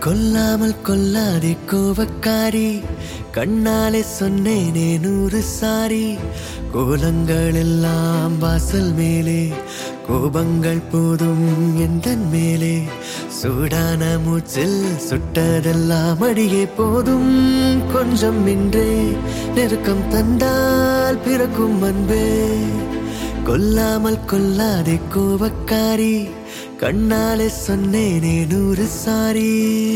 கொல்லாமல் கொல்லாதே கோபக்காரி, கண்ணாலே சொன்னேனே 100 சாரி. கோலங்கள் எல்லாம் வாசல் மேலே, கோபங்கள் போதும் எந்தன் மேலே. சூடான மூச்சில் சுட்டதெல்லாம் அடியே போதும். கொஞ்சம் இன்றே நெருக்கம் தந்தால் பிறக்கும் அன்பே. கொல்லாமல் கொல்லாதே கோபக்காரி, கண்ணாலே சொன்னேனே 100 சாரி.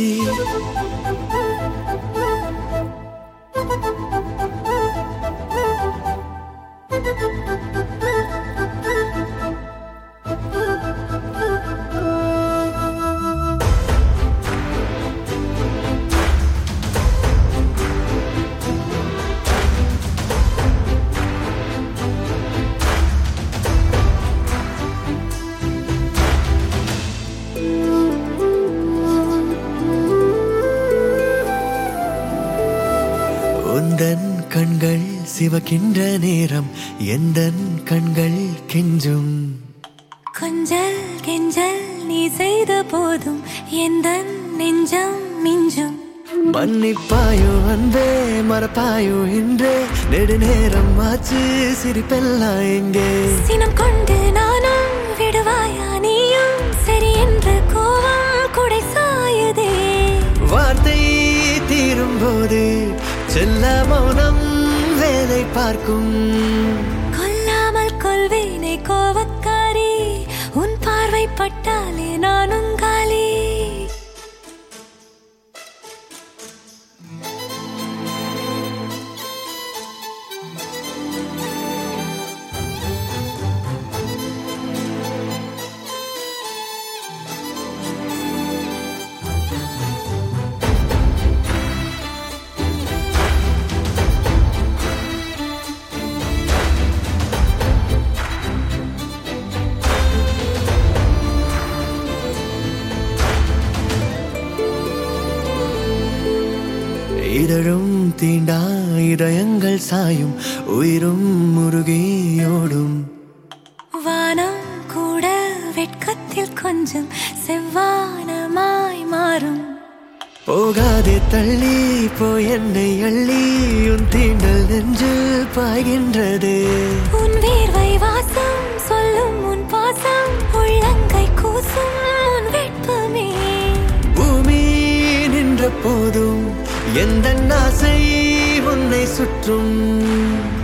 உந்தன் கண்கள் சிவக்கின்ற நேரம் எந்தன் கண்கள் கெஞ்சும். கொஞ்சல் கெஞ்சல் நீ செய்த போதும் எந்தன் நெஞ்சம் மிஞ்சும். மன்னிப்பாயோ அன்பே மறப்பாயோ இன்றே, நெடுநேரம் ஆச்சு சிரிப்பெல்லாம் எங்கே. சினம் கொண்டு நானும் விடுவாயா நீயும், சரி என்று கோவம் குடை சாயுதே. வார்த்தை தீரும் போது செல்ல மௌனம் வேலை பார்க்கும். கொல்லாமல் கொள்வேனே கோவக்காரி, உன் பார்வை பட்டாலே நானும் காலி. இதழும் தீண்டா இதயங்கள் சாயும், உயிரும் முருகியோடும். வானம் கூட வெட்கத்தில் கொஞ்சம் செவ்வானமாய் மாறும். போகாதே தள்ளி போய் என்னை அள்ளி, உன் தீண்டல் நெஞ்சில் பாய்கின்றது. உன் வேர்வை வாசம் சொல்லும் உன் பாசம், உள்ளங்கை கூசும் உன் வெட்பமே. பூமி நின்ற போதும் எந்த ஆசை உன்னை சுற்றும்.